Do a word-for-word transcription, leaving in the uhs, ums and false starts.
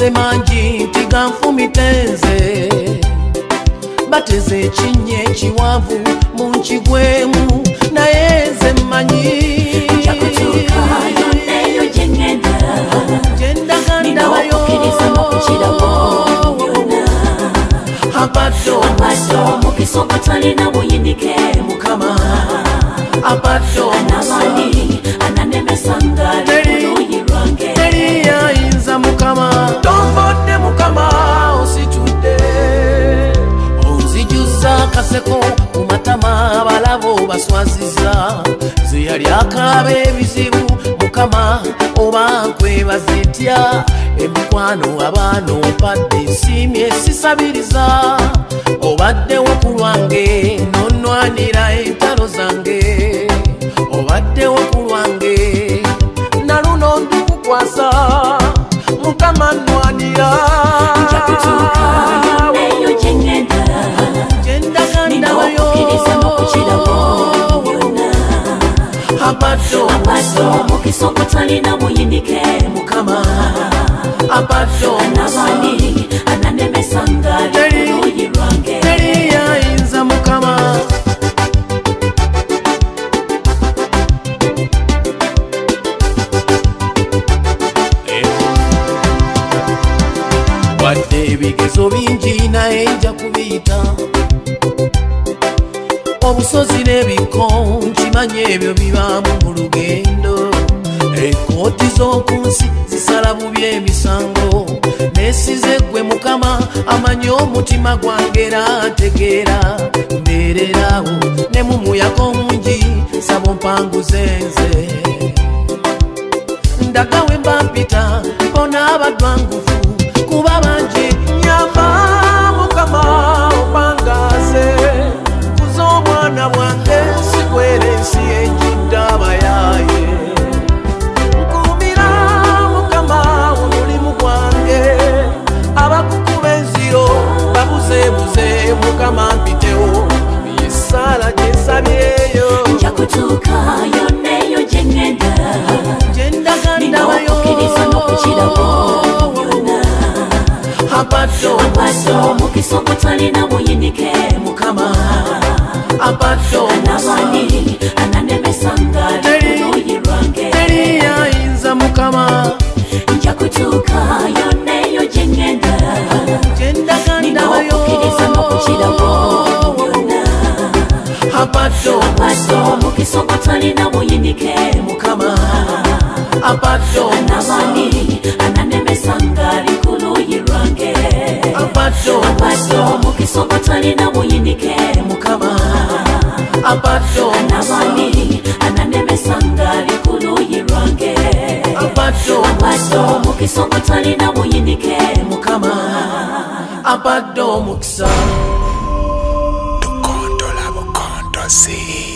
babuze mangi tiganfumitenze bateze ekinnya ekiwanvu mu nkigwemu naye nze mmanyi Njakutuuka yonna eyo gye ŋŋenda gyendagandabayo abadde omukisa ogutalina buyinike mukama abadde n'abandi ananemesanga luuyi lwange teri ayinza mukama tombodde mukama ositudde onzijuza akaseko mu matama abalabo baswaziza ze yali akaaba ebizibu mukama oba nkwebaza etya emikwano abaana ompadde nsiimye sisabiriza obaddewo ku lwange nonnwanira entalo zange obaddewo ku lwange naluno ndukukwasa mukama nnwanira Njakutuuka yonna eyo gye ŋŋenda gyendagandabayo abadde omukisa ogutalina buyinike mukama abadde n'abandi ananemesanga luuyi lwange teri ayinza mukama wadde ebigezo bingi naye nja kubiyita obusozi n'ebiko nkimanye ebyo bibaamu mu lugendo ekooti z'oku nsi zisala bubi emisango nesize ggwe mukama amanyi omutima gwange era ategeera mbeererawo ne mu muyaga omungi saba ompanguze nze ndaga we mba mpita bona abadwangufu kuba bangi nyamba mukama opangaze kuza omwana bwange sikwera ensi enjidde abayaaye nkuumira mukama omulimu gwange abakukuba enziro babuzeebuze mukama mpitewo yesaala gyensabyeyo Njakutuuka yonna eyo gye ŋŋenda gyendagandabayo abadde omukisa ogutalina buyinike mukama abadde n'abandi ananemesanga luuyi lwange teri ayinza mukama Njakutuuka yonna eyo gye ŋŋenda gyendagandabayo abadde omukisa ogutalina buyinike mukama abadde n'abandi ananemesanga luuyi lwange abadde omukisa ogutalina buyinike mukama abadde n'abandi ananemesanga luuyi lwange abadde omukisa ogutalina buyinike mukama abadde omukisa tukontola bukontozi.